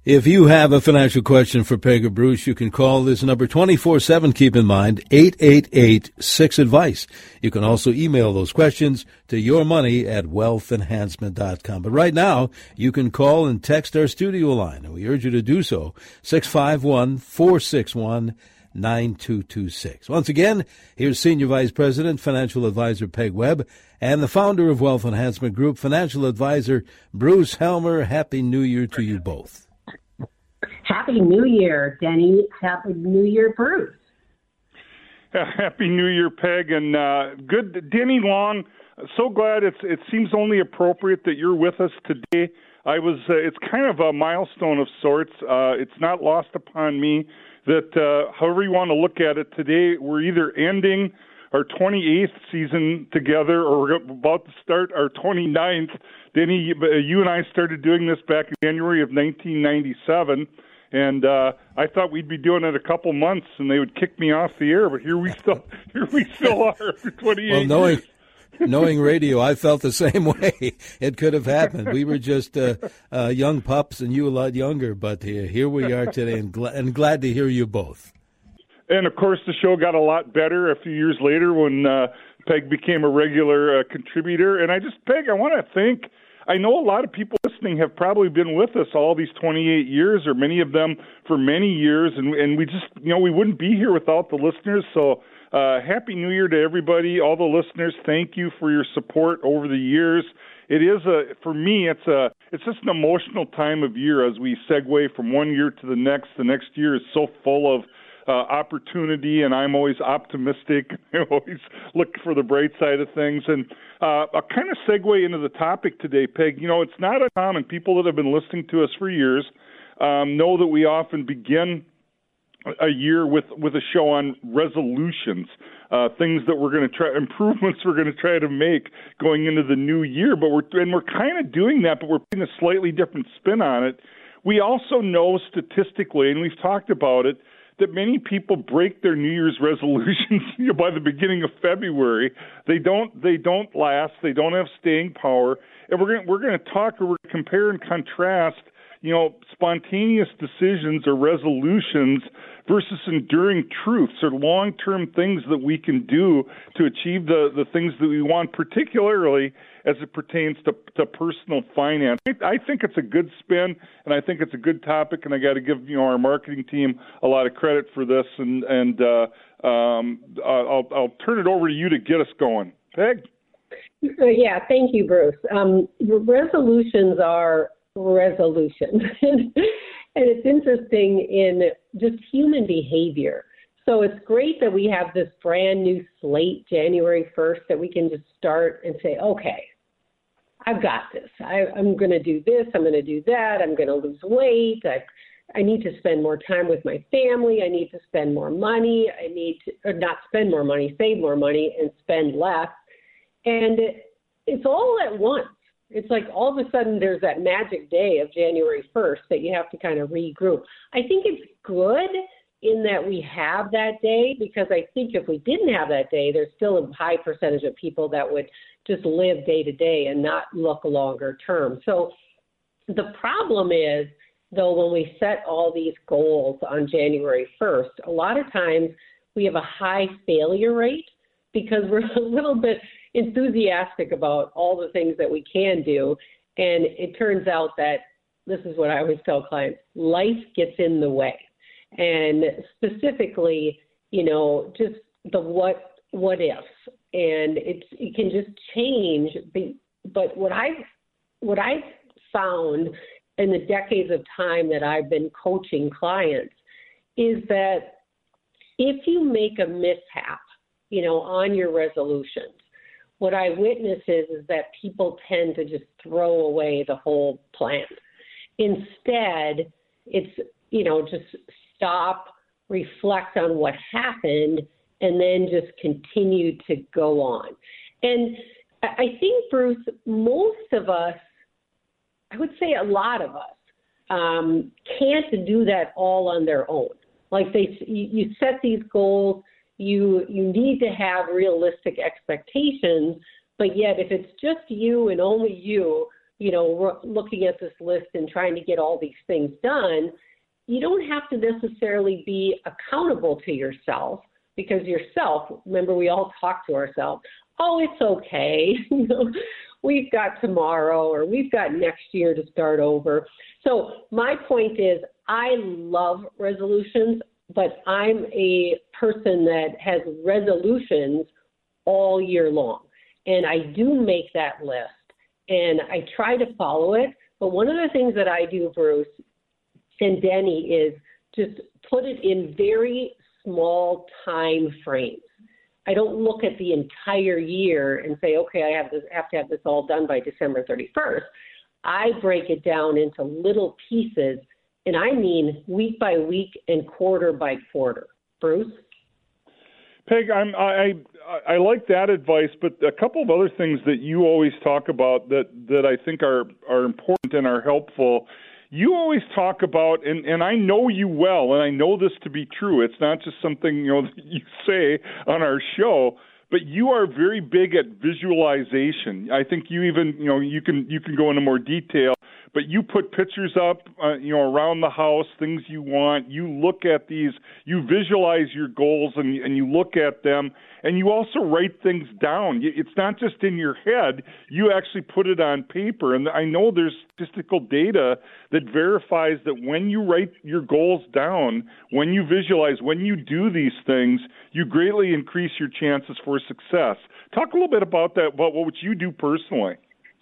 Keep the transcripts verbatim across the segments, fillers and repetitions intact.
If you have a financial question for Peg or Bruce, you can call this number twenty-four seven, keep in mind, eight eight eight, six advice. You can also email those questions to yourmoney at wealth enhancement dot com. But right now, you can call and text our studio line, and we urge you to do so, six five one, four six one, nine two two six. Once again, here's Senior Vice President, Financial Advisor Peg Webb, and the founder of Wealth Enhancement Group, Financial Advisor Bruce Helmer. Happy New Year to you both. Happy New Year, Denny. Happy New Year, Bruce. Happy New Year, Peg, and uh, good, Denny Long. So glad it's. It seems only appropriate that you're with us today. I was. Uh, it's kind of a milestone of sorts. Uh, it's not lost upon me that, uh, however you want to look at it, today we're either ending our twenty-eighth season together or we're about to start our twenty-ninth. Denny, you and I started doing this back in January of nineteen ninety-seven, and uh, I thought we'd be doing it a couple months, and they would kick me off the air. But here we still, here we still are after twenty-eight well, knowing, years. Knowing radio, I felt the same way. It could have happened. We were just uh, uh, young pups, and you a lot younger. But uh, here we are today, and, gl- and glad to hear you both. And of course, the show got a lot better a few years later when uh, Peg became a regular uh, contributor. And I just, Peg, I want to thank. I know a lot of people listening have probably been with us all these twenty-eight years, or many of them for many years, and and we just, you know, we wouldn't be here without the listeners. So uh, Happy New Year to everybody, all the listeners. Thank you for your support over the years. It is a, for me, it's a, it's just an emotional time of year as we segue from one year to the next. The next year is so full of Uh, opportunity, and I'm always optimistic. I always look for the bright side of things. And uh, I'll kind of segue into the topic today, Peg. You know, it's not uncommon. People that have been listening to us for years um, know that we often begin a year with, with a show on resolutions, uh, things that we're going to try, improvements we're going to try to make going into the new year. But we're and we're kind of doing that, but we're putting a slightly different spin on it. We also know statistically, and we've talked about it, that many people break their New Year's resolutions you know, by the beginning of February. They don't. They don't last. They don't have staying power. And we're going. We're going to talk or we're going to compare and contrast. You know, spontaneous decisions or resolutions versus enduring truths or long-term things that we can do to achieve the, the things that we want, particularly as it pertains to, to personal finance. I, I think it's a good spin, and I think it's a good topic, and I got to give you know our marketing team a lot of credit for this. And and uh, um, I'll I'll turn it over to you to get us going, Peg. Yeah, thank you, Bruce. Um, resolutions are resolutions, and it's interesting in just human behavior. So it's great that we have this brand new slate, January first, that we can just start and say, okay, I've got this. I, I'm going to do this. I'm going to do that. I'm going to lose weight. I, I need to spend more time with my family. I need to spend more money. I need to, or not spend more money, save more money and spend less. And it, it's all at once. It's like all of a sudden there's that magic day of January first that you have to kind of regroup. I think it's good in that we have that day, because I think if we didn't have that day, there's still a high percentage of people that would just live day to day and not look longer term. So the problem is, though, when we set all these goals on January first, a lot of times we have a high failure rate because we're a little bit enthusiastic about all the things that we can do. And it turns out that, this is what I always tell clients, life gets in the way. And specifically, you know, just the what what ifs, and it's it can just change. But what I've what I've found in the decades of time that I've been coaching clients is that if you make a mishap, you know, on your resolutions, what I witness is, is that people tend to just throw away the whole plan. Instead, it's, you know, just stop, reflect on what happened, and then just continue to go on. And I think, Bruce, most of us, I would say a lot of us, um, can't do that all on their own. Like they, you set these goals, you you need to have realistic expectations, but yet if it's just you and only you, you know, looking at this list and trying to get all these things done, you don't have to necessarily be accountable to yourself, because yourself, remember, we all talk to ourselves, oh, it's okay, you know, we've got tomorrow, or we've got next year to start over. So my point is, I love resolutions, but I'm a person that has resolutions all year long. And I do make that list, and I try to follow it. But one of the things that I do, Bruce and Denny, is just put it in very small time frames. I don't look at the entire year and say, okay, I have, this, have to have this all done by December thirty-first. I break it down into little pieces, and I mean week by week and quarter by quarter. Bruce? Peg, I'm, I I like that advice, but a couple of other things that you always talk about that, that I think are, are important and are helpful. You always talk about, and, and I know you well, and I know this to be true. It's not just something, you know, that you say on our show, but you are very big at visualization. I think you even, you know, you can you can go into more detail, but you put pictures up, uh, you know, around the house, things you want. You look at these, you visualize your goals, and and you look at them, and you also write things down. It's not just in your head. You actually put it on paper, and I know there's statistical data that verifies that when you write your goals down, when you visualize, when you do these things, you greatly increase your chances for success. Talk a little bit about that, about what you do personally.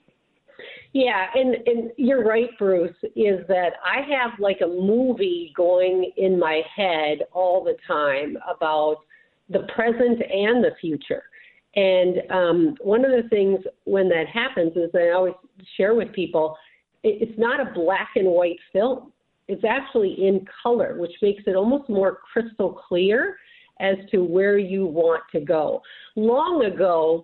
Yeah, and, and you're right, Bruce, is that I have like a movie going in my head all the time about the present and the future. And um, one of the things when that happens is that I always share with people, it, it's not a black and white film. It's actually in color, which makes it almost more crystal clear as to where you want to go. Long ago,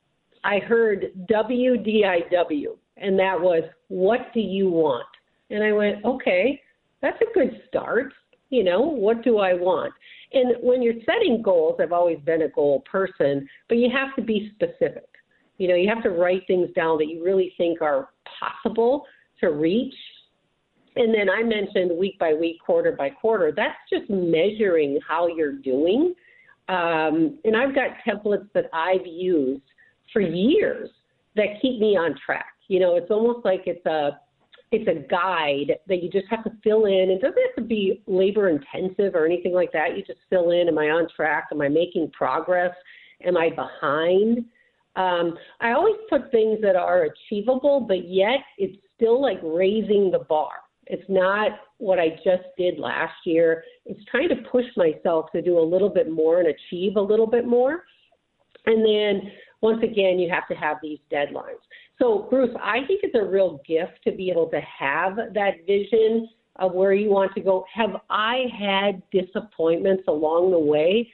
I heard W D I W, and that was, what do you want? And I went, okay, that's a good start. You know, what do I want? And when you're setting goals, I've always been a goal person, but you have to be specific. You know, you have to write things down that you really think are possible to reach. And then I mentioned week by week, quarter by quarter. That's just measuring how you're doing. Um, and I've got templates that I've used for years that keep me on track. You know, it's almost like it's a it's a guide that you just have to fill in. It doesn't have to be labor intensive or anything like that. You just fill in, am I on track? Am I making progress? Am I behind? Um, I always put things that are achievable, but yet it's still like raising the bar. It's not what I just did last year. It's trying to push myself to do a little bit more and achieve a little bit more. And then once again, you have to have these deadlines. So, Bruce, I think it's a real gift to be able to have that vision of where you want to go. Have I had disappointments along the way?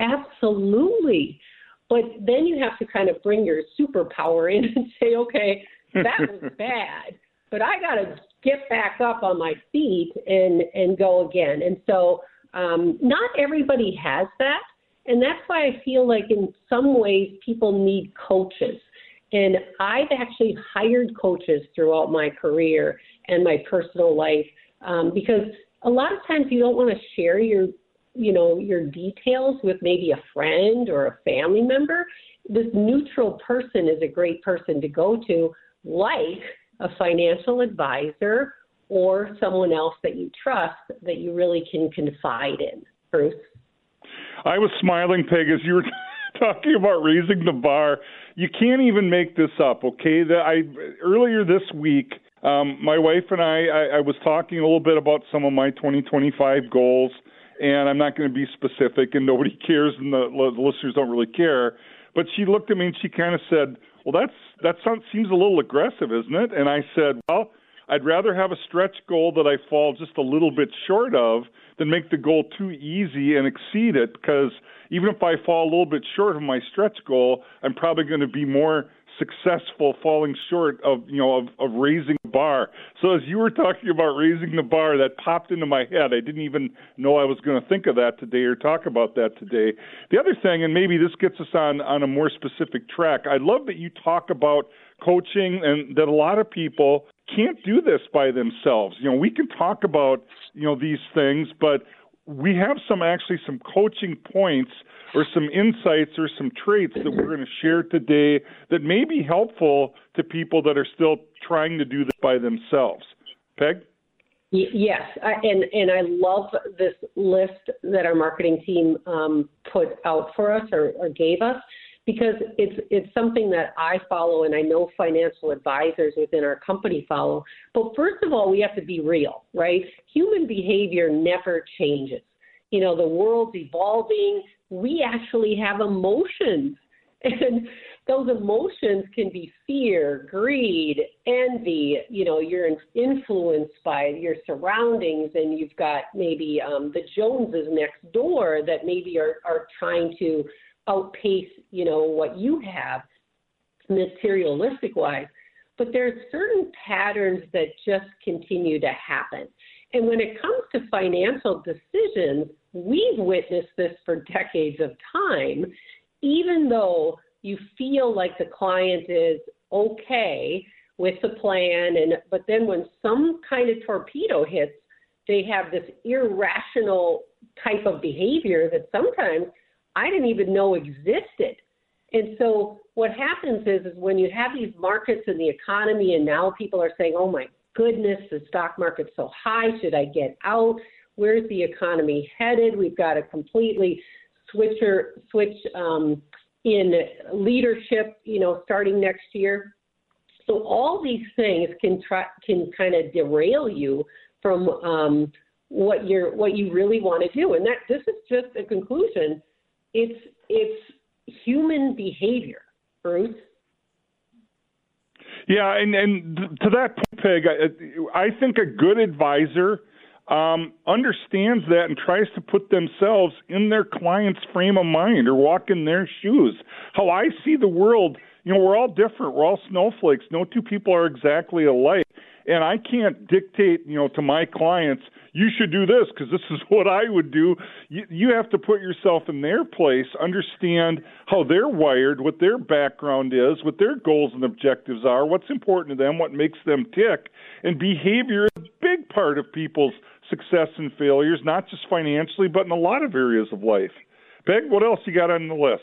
Absolutely. But then you have to kind of bring your superpower in and say, okay, that was bad, but I got to get back up on my feet and, and go again. And so um, not everybody has that. And that's why I feel like in some ways people need coaches. And I've actually hired coaches throughout my career and my personal life um, because a lot of times you don't want to share your, you know, your details with maybe a friend or a family member. This neutral person is a great person to go to, like a financial advisor or someone else that you trust that you really can confide in. Bruce? I was smiling, Peg, as you were talking about raising the bar. You can't even make this up, okay? The, I earlier this week, um, my wife and I, I, I was talking a little bit about some of my twenty twenty-five goals, and I'm not going to be specific, and nobody cares, and the, the listeners don't really care. But she looked at me and she kind of said, well, that's that sounds, seems a little aggressive, isn't it? And I said, well, I'd rather have a stretch goal that I fall just a little bit short of than make the goal too easy and exceed it, because even if I fall a little bit short of my stretch goal, I'm probably going to be more successful falling short of, you know, of, of raising the bar. So as you were talking about raising the bar, that popped into my head. I didn't even know I was going to think of that today or talk about that today. The other thing, and maybe this gets us on, on a more specific track, I love that you talk about coaching, and that a lot of people can't do this by themselves. You know, we can talk about, you know, these things, but we have some actually some coaching points or some insights or some traits that we're going to share today that may be helpful to people that are still trying to do this by themselves. Peg? Yes, I, and and I love this list that our marketing team um, put out for us or, or gave us, because it's it's something that I follow, and I know financial advisors within our company follow. But first of all, we have to be real, right? Human behavior never changes. You know, the world's evolving. We actually have emotions, and those emotions can be fear, greed, envy. You know, you're influenced by your surroundings, and you've got maybe um, the Joneses next door that maybe are, are trying to outpace, you know, what you have materialistic wise. But there's certain patterns that just continue to happen. And when it comes to financial decisions, we've witnessed this for decades of time. Even though you feel like the client is okay with the plan, and but then when some kind of torpedo hits, they have this irrational type of behavior that sometimes I didn't even know existed. And so what happens is, is when you have these markets in the economy, and now people are saying, oh my goodness, the stock market's so high, should I get out? Where's the economy headed? We've got to completely switch, or, switch um, in leadership, you know, starting next year. So all these things can try, can kind of derail you from um, what you're what you really want to do. And that this is just a conclusion. It's it's human behavior, Bruce. Yeah, and, and to that point, Peg, I, I think a good advisor um, understands that and tries to put themselves in their client's frame of mind or walk in their shoes. How I see the world, you know, we're all different. We're all snowflakes. No two people are exactly alike. And I can't dictate, you know, to my clients, you should do this because this is what I would do. You, you have to put yourself in their place, understand how they're wired, what their background is, what their goals and objectives are, what's important to them, what makes them tick. And behavior is a big part of people's success and failures, not just financially, but in a lot of areas of life. Peg, what else you got on the list?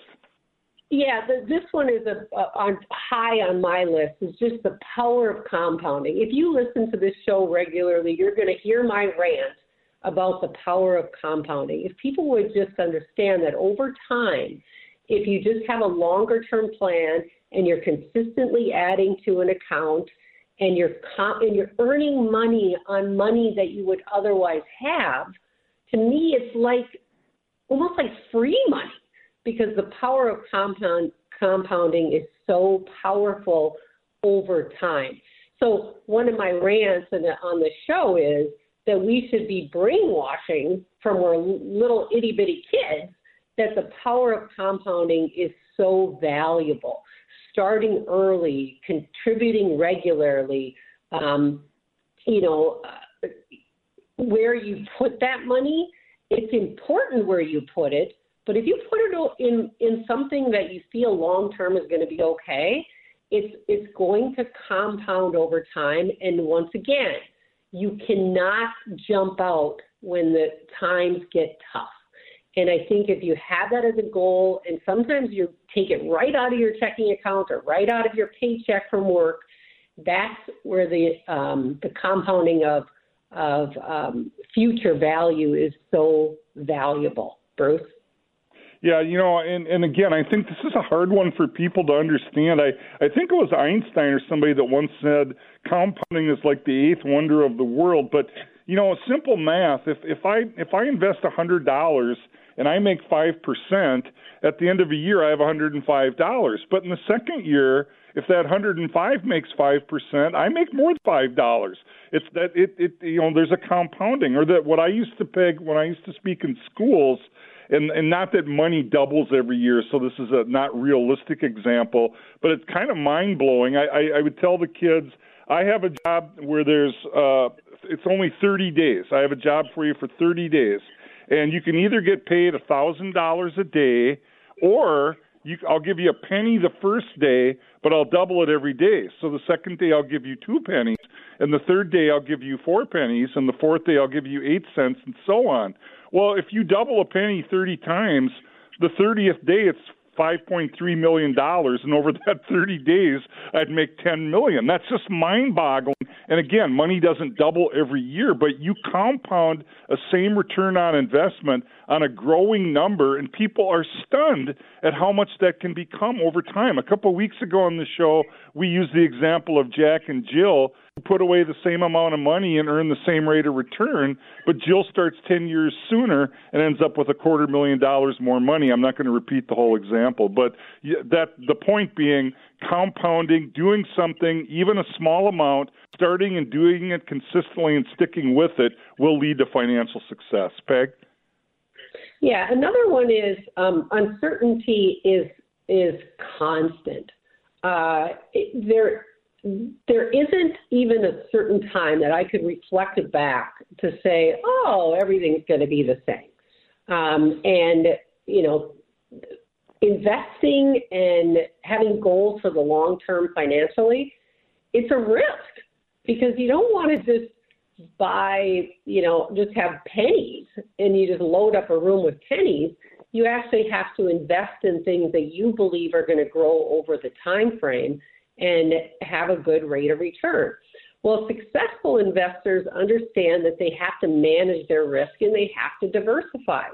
Yeah, the, this one is a, a, on high on my list. Is just the power of compounding. If you listen to this show regularly, you're going to hear my rant about the power of compounding. If people would just understand that over time, if you just have a longer-term plan and you're consistently adding to an account and you're com- and you're earning money on money that you would otherwise have, to me, it's like almost like free money. Because the power of compound, compounding is so powerful over time. So one of my rants on the, on the show is that we should be brainwashing from our little itty-bitty kids that the power of compounding is so valuable. Starting early, contributing regularly, um, you know, uh, where you put that money, it's important where you put it. But if you put it in, in something that you feel long-term is going to be okay, it's it's going to compound over time. And once again, you cannot jump out when the times get tough. And I think if you have that as a goal, and sometimes you take it right out of your checking account or right out of your paycheck from work, that's where the um, the compounding of, of um, future value is so valuable. Bruce? Yeah, you know, and, and again, I think this is a hard one for people to understand. I, I think it was Einstein or somebody that once said compounding is like the eighth wonder of the world. But, you know, simple math, if, if I if I invest one hundred dollars and I make five percent, at the end of a year I have one hundred five dollars. But in the second year, if that one hundred five makes five percent, I make more than five dollars. It's that it, it you know, there's a compounding. Or that what I used to peg when I used to speak in schools, And, and not that money doubles every year, so this is a not realistic example, but it's kind of mind-blowing. I, I, I would tell the kids, I have a job where there's, uh, it's only thirty days. I have a job for you for thirty days. And you can either get paid one thousand dollars a day, or you, I'll give you a penny the first day, but I'll double it every day. So the second day I'll give you two pennies, and the third day I'll give you four pennies, and the fourth day I'll give you eight cents, and so on. Well, if you double a penny thirty times, the thirtieth day it's five point three million dollars, and over that thirty days, I'd make ten million dollars. That's just mind-boggling. And again, money doesn't double every year, but you compound a same return on investment on a growing number, and people are stunned at how much that can become over time. A couple of weeks ago on the show, we used the example of Jack and Jill, who put away the same amount of money and earn the same rate of return, but Jill starts ten years sooner and ends up with a quarter million dollars more money. I'm not going to repeat the whole example, but that the point being compounding, doing something, even a small amount, starting and doing it consistently and sticking with it will lead to financial success. Peg? Yeah, another one is um, uncertainty is is constant. Uh, it, there, there isn't even a certain time that I could reflect back to say, oh, everything's going to be the same. Um, and, you know, investing and having goals for the long term financially, it's a risk because you don't want to just buy, you know, just have pennies and you just load up a room with pennies. You actually have to invest in things that you believe are going to grow over the time frame and have a good rate of return. Well, successful investors understand that they have to manage their risk and they have to diversify.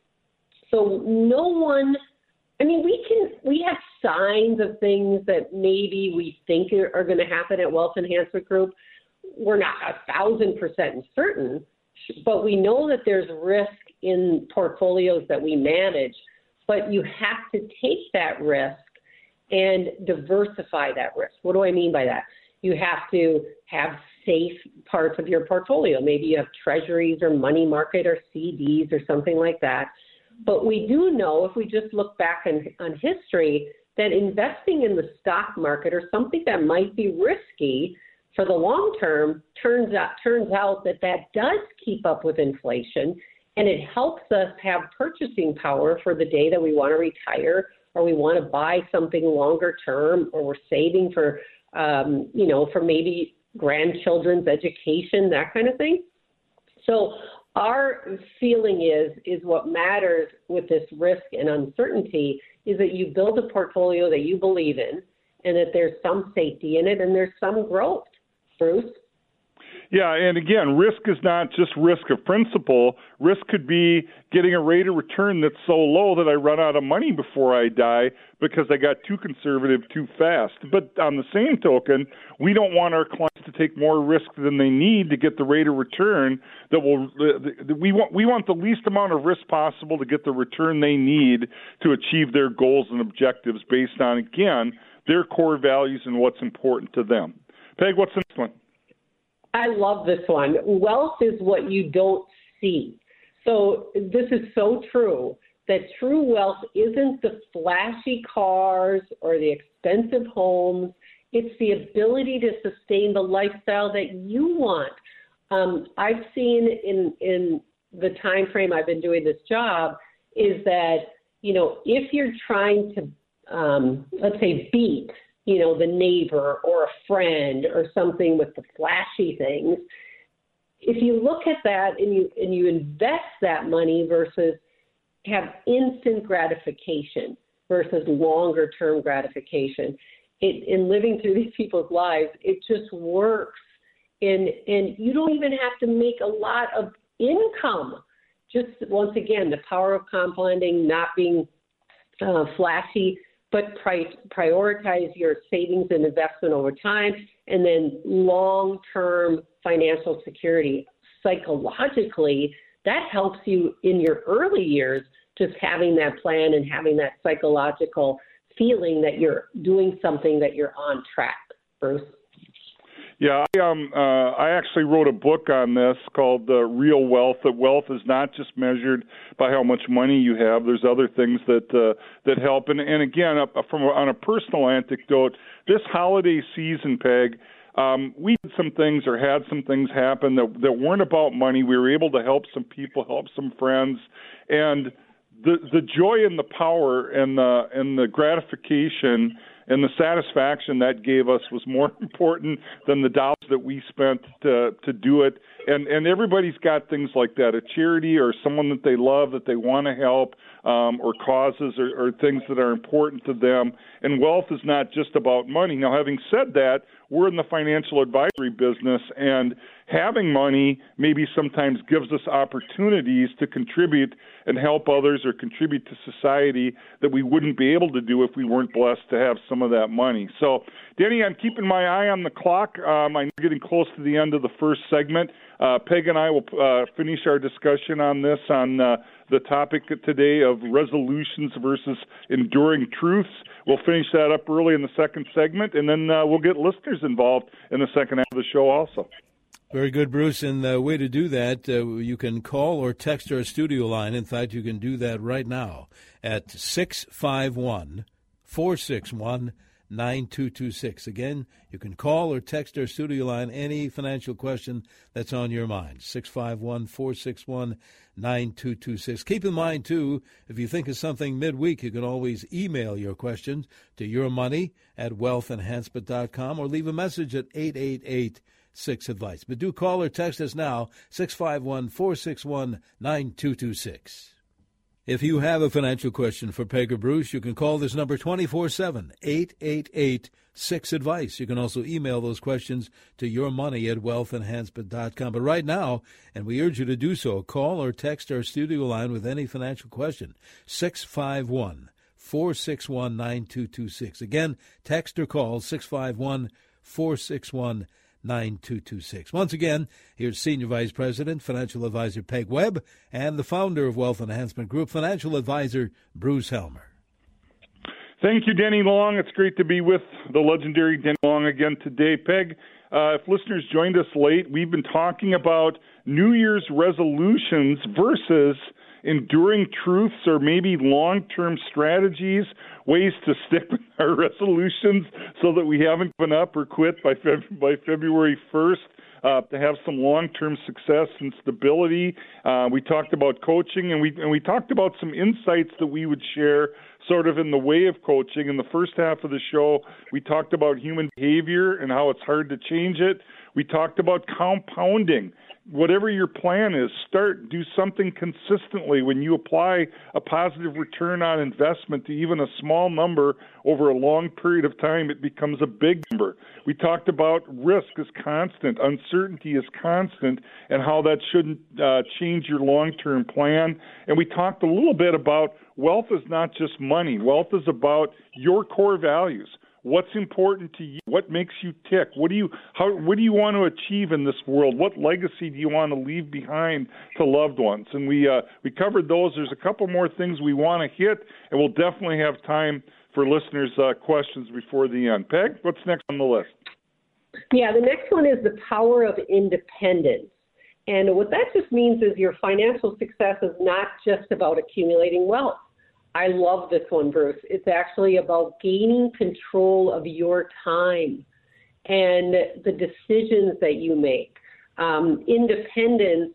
So no one, I mean, we can, we have signs of things that maybe we think are, are going to happen at Wealth Enhancement Group. We're not a thousand percent certain, but we know that there's risk in portfolios that we manage, but you have to take that risk and diversify that risk. What do I mean by that? You have to have safe parts of your portfolio. Maybe you have treasuries or money market or C Ds or something like that. But we do know, if we just look back on, on history, that investing in the stock market or something that might be risky for the long term turns out turns out that that does keep up with inflation, and it helps us have purchasing power for the day that we want to retire or we want to buy something longer term, or we're saving for, um, you know, for maybe grandchildren's education, that kind of thing. So our feeling is, is what matters with this risk and uncertainty is that you build a portfolio that you believe in and that there's some safety in it and there's some growth. Bruce? Yeah, and again, risk is not just risk of principal. Risk could be getting a rate of return that's so low that I run out of money before I die because I got too conservative too fast. But on the same token, we don't want our clients to take more risk than they need to get the rate of return that will. We want we want the least amount of risk possible to get the return they need to achieve their goals and objectives based on, again, their core values and what's important to them. Peg, what's the next one? I love this one. Wealth is what you don't see. So this is so true, that true wealth isn't the flashy cars or the expensive homes. It's the ability to sustain the lifestyle that you want. Um, I've seen in, in the time frame I've been doing this job is that, you know, if you're trying to, um, let's say, beat you know, the neighbor or a friend or something with the flashy things, if you look at that and you and you invest that money versus have instant gratification versus longer term gratification, it, in living through these people's lives, it just works. And, and you don't even have to make a lot of income. Just, once again, the power of compounding, not being uh, flashy, but pri- prioritize your savings and investment over time, and then long-term financial security. Psychologically, that helps you in your early years, just having that plan and having that psychological feeling that you're doing something, that you're on track. Bruce? Yeah, I, um, uh, I actually wrote a book on this called uh, Real Wealth, that wealth is not just measured by how much money you have. There's other things that uh, that help. And, and again, uh, from a, on a personal anecdote, this holiday season, Peg, um, we did some things or had some things happen that, that weren't about money. We were able to help some people, help some friends, and the the joy and the power and the and the gratification and the satisfaction that gave us was more important than the dollars that we spent to to do it. And and everybody's got things like that, a charity or someone that they love that they want to help, um, or causes or, or things that are important to them. And wealth is not just about money. Now, having said that, we're in the financial advisory business, and having money maybe sometimes gives us opportunities to contribute and help others or contribute to society that we wouldn't be able to do if we weren't blessed to have some of that money. So, Danny, I'm keeping my eye on the clock. Um, I'm getting close to the end of the first segment. Uh, Peg and I will uh, finish our discussion on this, on uh, the topic today of resolutions versus enduring truths. We'll finish that up early in the second segment, and then uh, we'll get listeners involved in the second half of the show also. Very good, Bruce. And the way to do that, uh, you can call or text our studio line. In fact, you can do that right now at six five one, four six one, nine two two six. Again, you can call or text our studio line any financial question that's on your mind, six five one, four six one, nine two two six. Keep in mind, too, if you think of something midweek, you can always email your questions to yourmoney at wealth enhancement dot com or leave a message at eight eight eight, six advice. But do call or text us now, six five one, four six one, nine two two six. If you have a financial question for Peg or Bruce, you can call this number twenty-four seven, eight eight eight, six advice. You can also email those questions to yourmoney at wealth enhancement dot com. But right now, and we urge you to do so, call or text our studio line with any financial question, six five one, four six one, nine two two six. Again, text or call six five one, four six one, nine two two six. Once again, here's Senior Vice President, Financial Advisor Peg Webb, and the founder of Wealth Enhancement Group, Financial Advisor Bruce Helmer. Thank you, Denny Long. It's great to be with the legendary Denny Long again today. Peg, uh, if listeners joined us late, we've been talking about New Year's resolutions versus enduring truths, or maybe long-term strategies, ways to stick with our resolutions so that we haven't given up or quit by Feb- by February first, uh, to have some long-term success and stability. Uh, we talked about coaching, and we and we talked about some insights that we would share sort of in the way of coaching. In the first half of the show, we talked about human behavior and how it's hard to change it. We talked about compounding. Whatever your plan is, start, do something consistently. When you apply a positive return on investment to even a small number over a long period of time, it becomes a big number. We talked about risk is constant, uncertainty is constant, and how that shouldn't uh, change your long-term plan. And we talked a little bit about wealth is not just money. Wealth is about your core values. What's important to you? What makes you tick? What do you how what do you want to achieve in this world? What legacy do you want to leave behind to loved ones? And we uh, we covered those. There's a couple more things we want to hit, and we'll definitely have time for listeners' uh, questions before the end. Peg, what's next on the list? Yeah, the next one is the power of independence. And what that just means is your financial success is not just about accumulating wealth. I love this one, Bruce. It's actually about gaining control of your time and the decisions that you make. Um, independence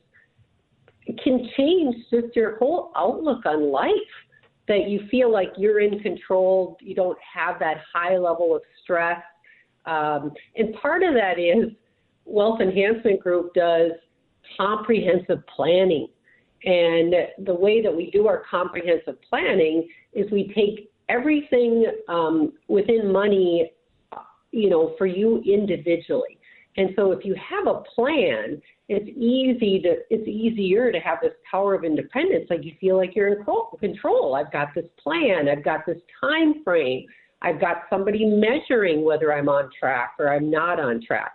can change just your whole outlook on life, that you feel like you're in control, you don't have that high level of stress. Um, and part of that is Wealth Enhancement Group does comprehensive planning. And the way that we do our comprehensive planning is we take everything um, within money, you know, for you individually. And so if you have a plan, it's easy to, it's easier to have this power of independence. Like you feel like you're in control. I've got this plan. I've got this time frame. I've got somebody measuring whether I'm on track or I'm not on track.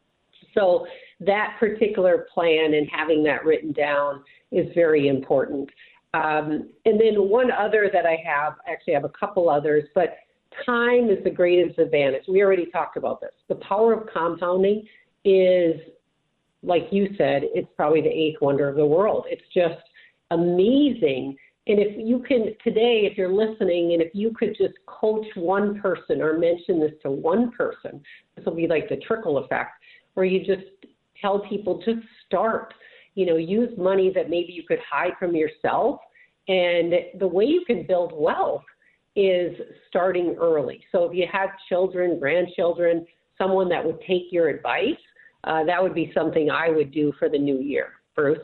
So that particular plan and having that written down is very important. Um, and then one other that I have, actually I have a couple others, but time is the greatest advantage. We already talked about this. The power of compounding is, like you said, it's probably the eighth wonder of the world. It's just amazing. And if you can, today, if you're listening, and if you could just coach one person or mention this to one person, this will be like the trickle effect, where you just tell people, just start. You know, use money that maybe you could hide from yourself And the way you can build wealth is starting early. So if you have children, grandchildren, someone that would take your advice, uh, that would be something I would do for the new year. Bruce?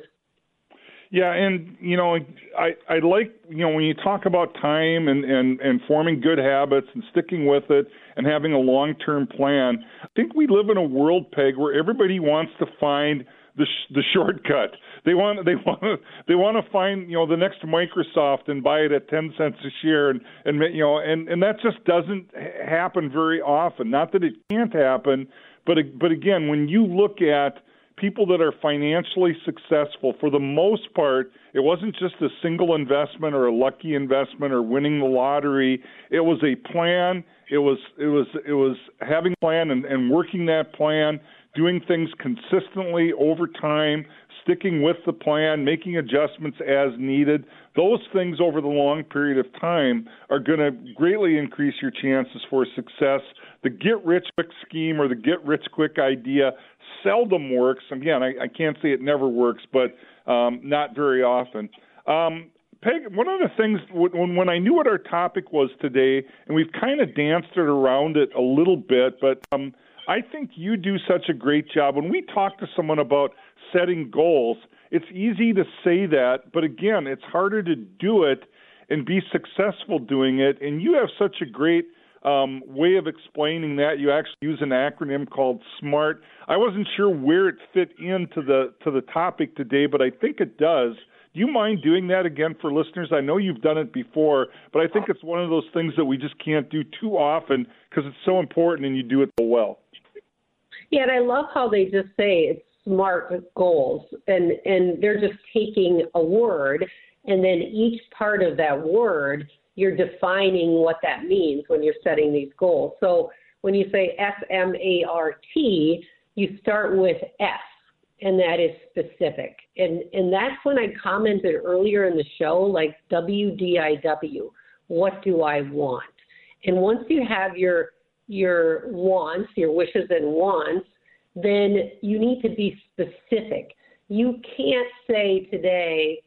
Yeah, and, you know, I, I like, you know, when you talk about time and, and, and forming good habits and sticking with it and having a long-term plan, I think we live in a world, Peg, where everybody wants to find the sh- the shortcut. They want they want they want to find, you know, the next Microsoft and buy it at ten cents a share, and, and you know, and, and that just doesn't happen very often. Not that it can't happen, but but again, when you look at people that are financially successful, for the most part, it wasn't just a single investment or a lucky investment or winning the lottery. It was a plan. It was it was it was having a plan and, and working that plan, doing things consistently over time, sticking with the plan, making adjustments as needed. Those things over the long period of time are going to greatly increase your chances for success. The get-rich-quick scheme or the get-rich-quick idea seldom works. Again, I, I can't say it never works, but um, not very often. Um, Peg, one of the things, when, when I knew what our topic was today, and we've kind of danced it around it a little bit, but um, I think you do such a great job. When we talk to someone about setting goals, it's easy to say that, but again, it's harder to do it and be successful doing it. And you have such a great um, way of explaining that. You actually use an acronym called SMART. I wasn't sure where it fit into the to the topic today, but I think it does. Do you mind doing that again for listeners? I know you've done it before, but I think it's one of those things that we just can't do too often because it's so important and you do it so well. Yeah, and I love how they just say it's SMART goals, and, and they're just taking a word, and then each part of that word, you're defining what that means when you're setting these goals. So when you say S M A R T, you start with S, and that is specific. And, and that's when I commented earlier in the show, like W D I W, what do I want? And once you have your your wants, your wishes and wants, then you need to be specific. You can't say today,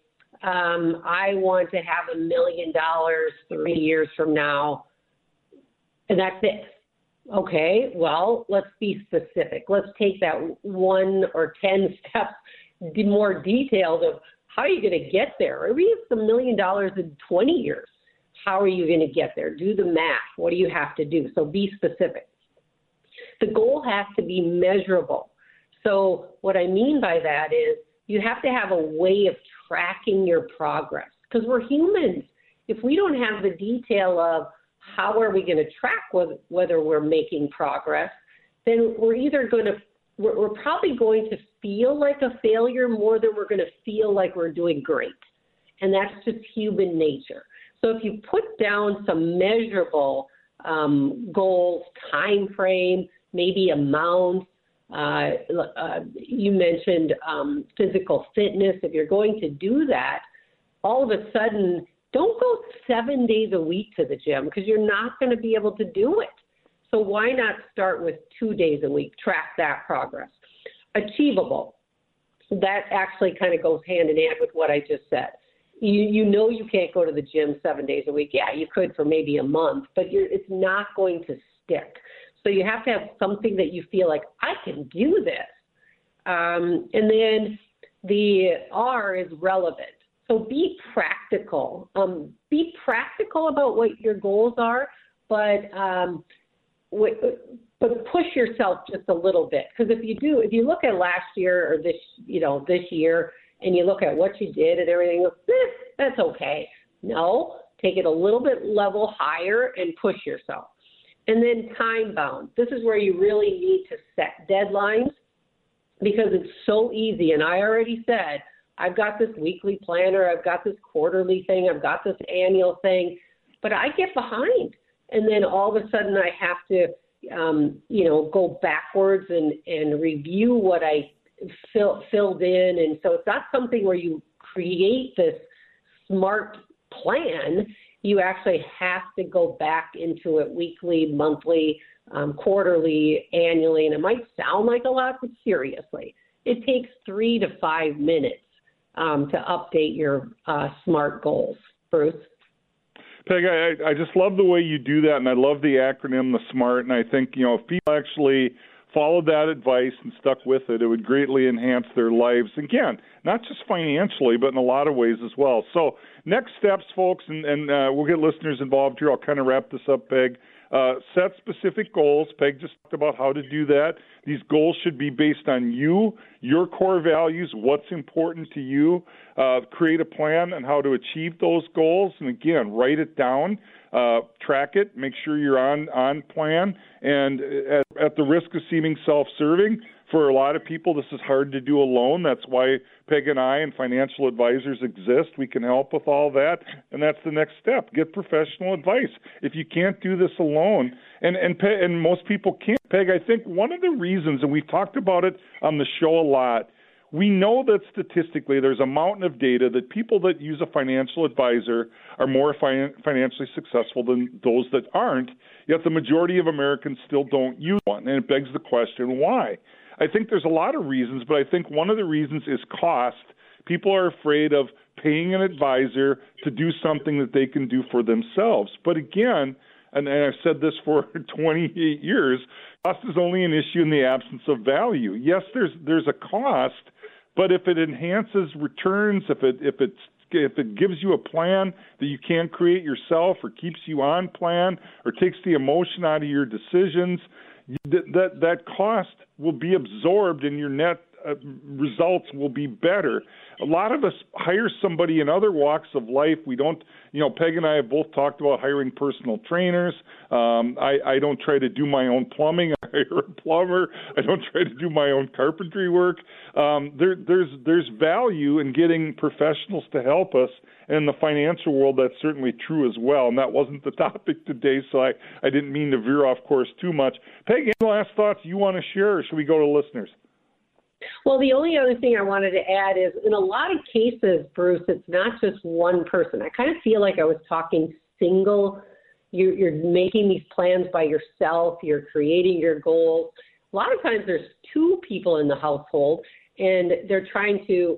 um, I want to have a million dollars three years from now, and that's it. Okay, well, let's be specific. Let's take that one or ten steps more detailed of how are you going to get there? Or maybe it's a million dollars in twenty years. How are you going to get there? Do the math. What do you have to do? So be specific. The goal has to be measurable. So what I mean by that is you have to have a way of tracking your progress because we're humans. If we don't have the detail of how are we going to track whether we're making progress, then we're either going to, we're, we're probably going to feel like a failure more than we're going to feel like we're doing great. And that's just human nature. So if you put down some measurable um, goals, time frame, maybe amount, uh, uh, you mentioned um, physical fitness. If you're going to do that, all of a sudden, don't go seven days a week to the gym because you're not going to be able to do it. So why not start with two days a week, track that progress? Achievable. That actually kind of goes hand in hand with what I just said. You you know you can't go to the gym seven days a week. Yeah, you could for maybe a month, but you're, it's not going to stick. So you have to have something that you feel like, I can do this. Um, and then the R is relevant. So be practical. Um, be practical about what your goals are, but um, w- but push yourself just a little bit. Because if you do, if you look at last year or this, you know, this year, and you look at what you did and everything, eh, that's okay. No, take it a little bit level higher and push yourself. And then time bound. This is where you really need to set deadlines because it's so easy. And I already said, I've got this weekly planner, I've got this quarterly thing, I've got this annual thing, but I get behind. And then all of a sudden I have to, um, you know, go backwards and, and review what I fill, filled in. And so it's not something where you create this SMART plan. You actually have to go back into it weekly, monthly, um, quarterly, annually. And it might sound like a lot, but seriously, it takes three to five minutes um, to update your uh, SMART goals. Bruce? Peg, I, I just love the way you do that, and I love the acronym, the SMART, and I think, you know, if people actually followed that advice and stuck with it, it would greatly enhance their lives. Again, not just financially, but in a lot of ways as well. So next steps, folks, and, and uh, we'll get listeners involved here. I'll kind of wrap this up, Peg. Uh, set specific goals. Peg just talked about how to do that. These goals should be based on you, your core values, what's important to you. Uh, create a plan on how to achieve those goals. And again, write it down, uh, track it, make sure you're on, on plan. And at, at the risk of seeming self-serving, for a lot of people, this is hard to do alone. That's why Peg and I and financial advisors exist. We can help with all that, and that's the next step. Get professional advice. If you can't do this alone, and and, and most people can't, Peg, I think one of the reasons, and we've talked about it on the show a lot, we know that statistically there's a mountain of data that people that use a financial advisor are more fin- financially successful than those that aren't, yet the majority of Americans still don't use one, and it begs the question, why? I think there's a lot of reasons, but I think one of the reasons is cost. People are afraid of paying an advisor to do something that they can do for themselves. But again, and, and I've said this for twenty-eight years, cost is only an issue in the absence of value. Yes, there's there's a cost, but if it enhances returns, if it if it's if it gives you a plan that you can't create yourself or keeps you on plan or takes the emotion out of your decisions, that that, that cost will be absorbed and your net uh, results will be better. A lot of us hire somebody in other walks of life. We don't, you know, Peg and I have both talked about hiring personal trainers. Um, I, I don't try to do my own plumbing. I hire a plumber. I don't try to do my own carpentry work. Um, there, there's there's value in getting professionals to help us. And in the financial world, that's certainly true as well. And that wasn't the topic today, so I, I didn't mean to veer off course too much. Peg, any last thoughts you want to share, or should we go to listeners? Well, the only other thing I wanted to add is in a lot of cases, Bruce, it's not just one person. I kind of feel like I was talking single. You're, you're making these plans by yourself. You're creating your goals. A lot of times there's two people in the household, and they're trying to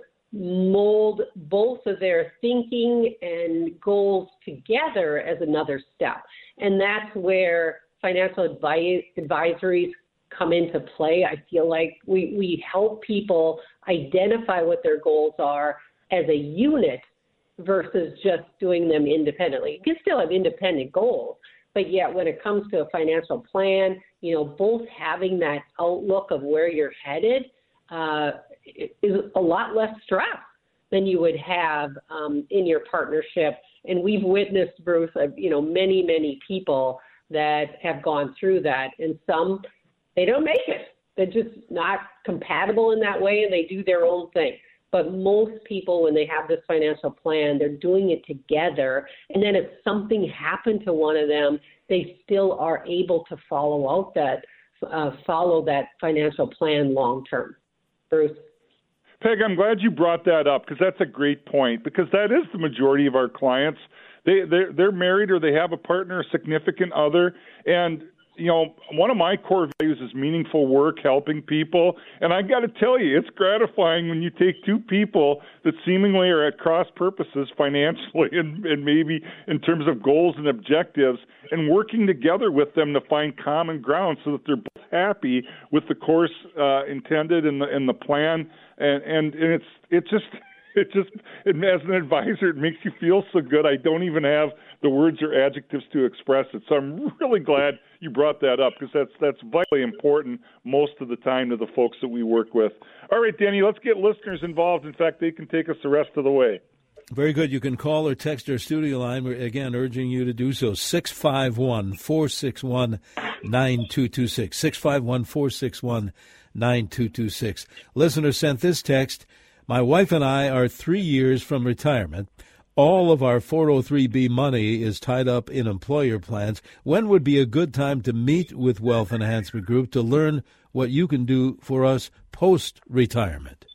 mold both of their thinking and goals together as another step. And that's where financial advice, advisories come into play. I feel like we, we help people identify what their goals are as a unit versus just doing them independently. You can still have independent goals, but yet when it comes to a financial plan, you know, both having that outlook of where you're headed uh, is a lot less stress than you would have um, in your partnership. And we've witnessed, Bruce, uh, you know, many, many people that have gone through that, and some they don't make it. They're just not compatible in that way, and they do their own thing. But most people, when they have this financial plan, they're doing it together. And then if something happened to one of them, they still are able to follow out that, uh, follow that financial plan long term. Bruce? Peg, I'm glad you brought that up because that's a great point, because that is the majority of our clients. They, they're, they're married or they have a partner, a significant other, and you know, one of my core values is meaningful work, helping people. And I got to tell you, it's gratifying when you take two people that seemingly are at cross purposes financially and, and maybe in terms of goals and objectives, and working together with them to find common ground so that they're both happy with the course uh, intended in the in the plan. And, and, and it's it just it just it, as an advisor, it makes you feel so good. I don't even have the words or adjectives to express it. So I'm really glad you brought that up, because that's that's vitally important most of the time to the folks that we work with. All right, Danny, let's get listeners involved. In fact, they can take us the rest of the way. Very good. You can call or text our studio line. We're, again, urging you to do so. six five one, four six one, nine two two six. six five one, four six one, nine two two six. Listener sent this text. My wife and I are three years from retirement. All of our four oh three B money is tied up in employer plans. When would be a good time to meet with Wealth Enhancement Group to learn what you can do for us post-retirement?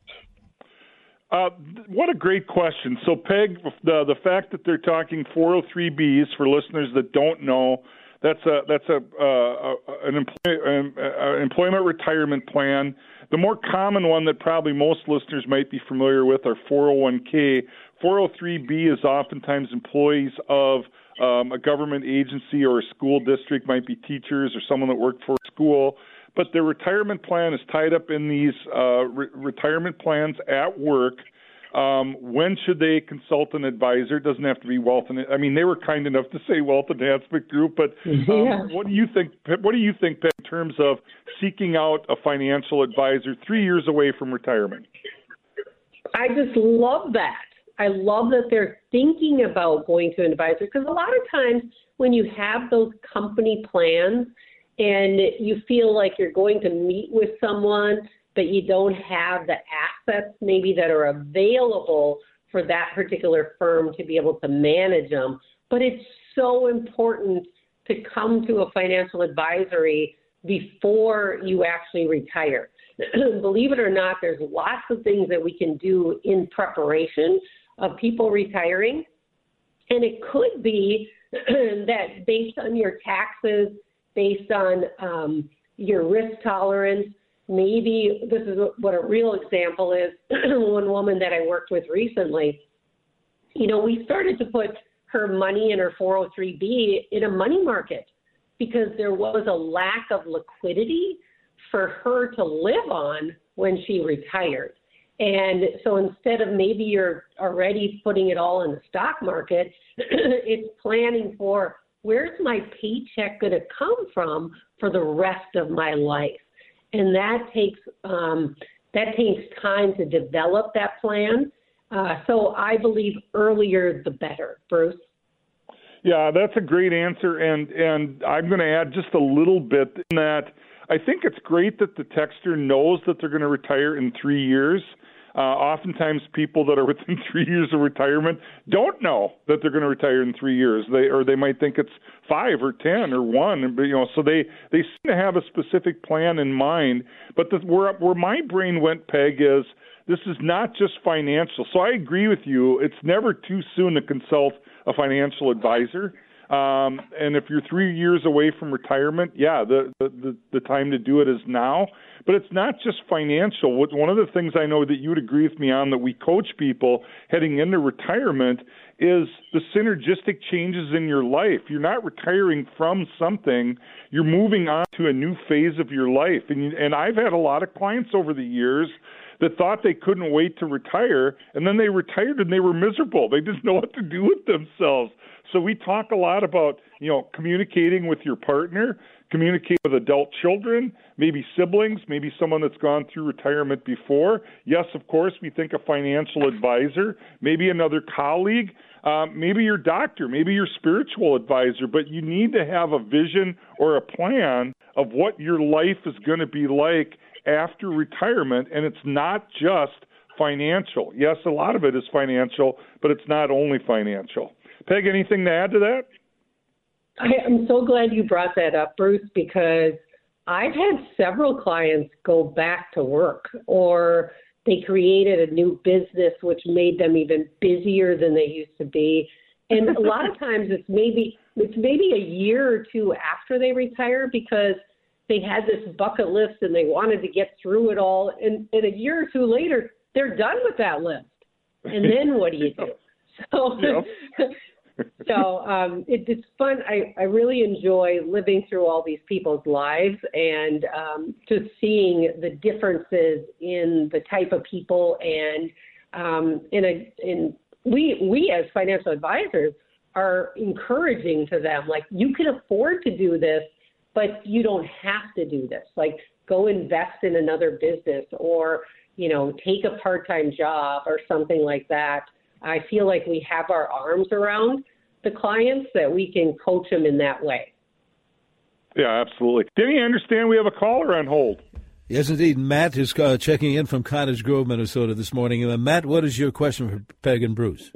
Uh, what a great question. So, Peg, the, the fact that they're talking four oh three Bs, for listeners that don't know, That's a that's a uh, an employ, uh, employment retirement plan. The more common one that probably most listeners might be familiar with are four oh one k. four oh three b is oftentimes employees of um, a government agency or a school district, might be teachers or someone that worked for a school. But their retirement plan is tied up in these uh, re- retirement plans at work. Um, when should they consult an advisor? It doesn't have to be wealth. And I mean, they were kind enough to say Wealth Enhancement Group, but um, yeah. what do you think? What do you think in terms of seeking out a financial advisor three years away from retirement? I just love that. I love that they're thinking about going to an advisor, because a lot of times when you have those company plans and you feel like you're going to meet with someone, but you don't have the assets maybe that are available for that particular firm to be able to manage them. But it's so important to come to a financial advisory before you actually retire. Believe it or not, there's lots of things that we can do in preparation of people retiring. And it could be that based on your taxes, based on um, your risk tolerance, maybe this is what a real example is. One woman that I worked with recently, you know, we started to put her money in her four oh three b in a money market because there was a lack of liquidity for her to live on when she retired. And so instead of maybe you're already putting it all in the stock market, it's planning for where's my paycheck going to come from for the rest of my life. And that takes um, that takes time to develop that plan. Uh, so I believe earlier the better, Bruce. Yeah, that's a great answer, and and I'm going to add just a little bit in that I think it's great that the texter knows that they're going to retire in three years. Uh, oftentimes, people that are within three years of retirement don't know that they're going to retire in three years. They or they might think it's five or ten or one. But, you know, so they, they seem to have a specific plan in mind. But the, where where my brain went, Peg, is this is not just financial. So I agree with you. It's never too soon to consult a financial advisor. Um, and if you're three years away from retirement, yeah, the, the, the time to do it is now. But it's not just financial. One of the things I know that you would agree with me on that we coach people heading into retirement is the synergistic changes in your life. You're not retiring from something. You're moving on to a new phase of your life. And, you, and I've had a lot of clients over the years that thought they couldn't wait to retire, and then they retired and they were miserable. They didn't know what to do with themselves. So we talk a lot about, you know, communicating with your partner, communicate with adult children, maybe siblings, maybe someone that's gone through retirement before. Yes, of course, we think a financial advisor, maybe another colleague, um, maybe your doctor, maybe your spiritual advisor, but you need to have a vision or a plan of what your life is going to be like after retirement, and it's not just financial. Yes, a lot of it is financial, but it's not only financial. Peg, anything to add to that? I am so glad you brought that up, Bruce, because I've had several clients go back to work, or they created a new business which made them even busier than they used to be. And a lot of times it's maybe it's maybe a year or two after they retire because they had this bucket list and they wanted to get through it all. And, and a year or two later, they're done with that list. And then what do you do? So, yep. so um, it, it's fun. I, I really enjoy living through all these people's lives and um, just seeing the differences in the type of people. And um, in a, in we we as financial advisors are encouraging to them, like, you can afford to do this, but you don't have to do this. Like, go invest in another business, or, you know, take a part-time job or something like that. I feel like we have our arms around the clients that we can coach them in that way. Yeah, absolutely. Denny, I understand we have a caller on hold. Yes, indeed. Matt is uh, checking in from Cottage Grove, Minnesota this morning. Uh, Matt, what is your question for Peg and Bruce?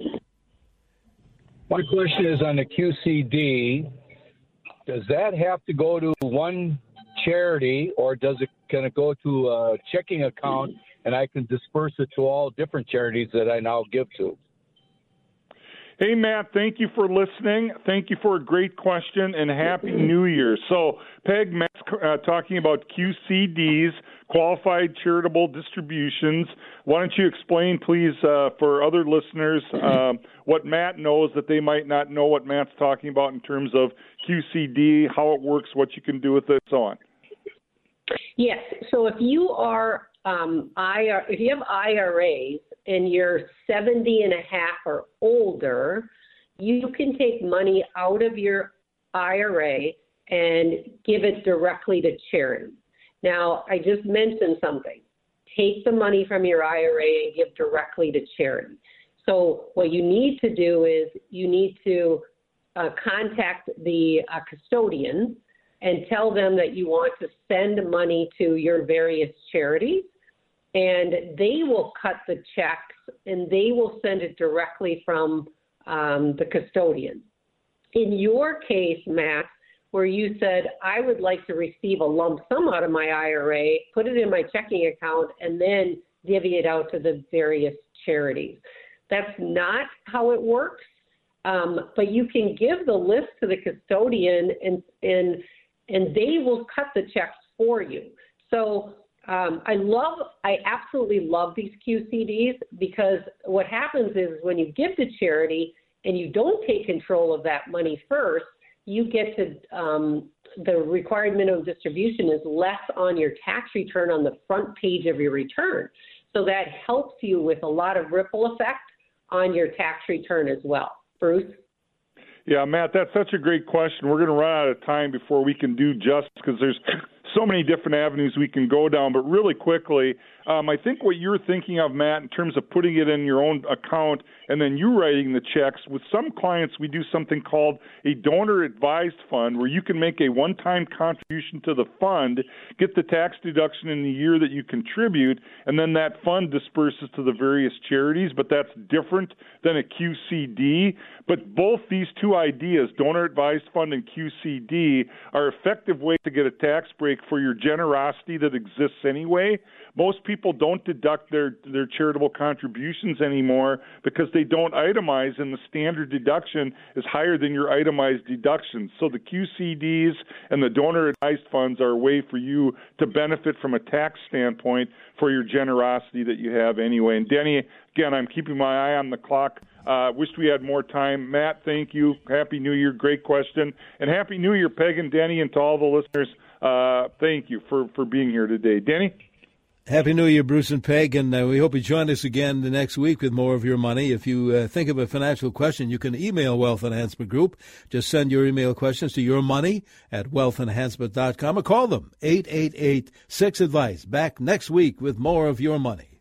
My question is on the Q C D. Does that have to go to one charity, or does it can it go to a checking account and I can disperse it to all different charities that I now give to? Hey, Matt, thank you for listening. Thank you for a great question, and Happy New Year. So, Peg, Matt's uh, talking about Q C Ds, Qualified Charitable Distributions. Why don't you explain, please, uh, for other listeners, uh, what Matt knows that they might not know what Matt's talking about in terms of Q C D, how it works, what you can do with it, so on. Yes. So if you are um, I R, if you have I R As and you're seventy and a half or older, you can take money out of your I R A and give it directly to charity. Now, I just mentioned something. Take the money from your I R A and give directly to charity. So what you need to do is you need to uh, contact the uh, custodian and tell them that you want to send money to your various charities, and they will cut the checks and they will send it directly from um, the custodian. In your case, Matt, where you said, I would like to receive a lump sum out of my I R A, put it in my checking account, and then divvy it out to the various charities. That's not how it works, um, but you can give the list to the custodian, and and and they will cut the checks for you. So um, I love, I absolutely love these Q C Ds, because what happens is when you give to charity and you don't take control of that money first, you get to, um, the required minimum distribution is less on your tax return on the front page of your return. So that helps you with a lot of ripple effect on your tax return as well. Bruce? Yeah, Matt, that's such a great question. We're going to run out of time before we can do justice, because there's so many different avenues we can go down. But really quickly, um, I think what you're thinking of, Matt, in terms of putting it in your own account and then you writing the checks, with some clients we do something called a donor-advised fund, where you can make a one-time contribution to the fund, get the tax deduction in the year that you contribute, and then that fund disperses to the various charities. But that's different than a Q C D. But both these two ideas, donor-advised fund and Q C D, are effective ways to get a tax break for your generosity that exists anyway. Most people don't deduct their, their charitable contributions anymore because they don't itemize, and the standard deduction is higher than your itemized deductions. So the Q C Ds and the donor-advised funds are a way for you to benefit from a tax standpoint for your generosity that you have anyway. And Denny, again, I'm keeping my eye on the clock. Uh, wish we had more time. Matt, thank you. Happy New Year. Great question. And Happy New Year, Peg and Denny, and to all the listeners. Uh, thank you for, for being here today. Denny? Happy New Year, Bruce and Peg, and uh, we hope you join us again the next week with more of your money. If you uh, think of a financial question, you can email Wealth Enhancement Group. Just send your email questions to yourmoney at wealth enhancement dot com or call them, eight eight eight, six advice. Back next week with more of your money.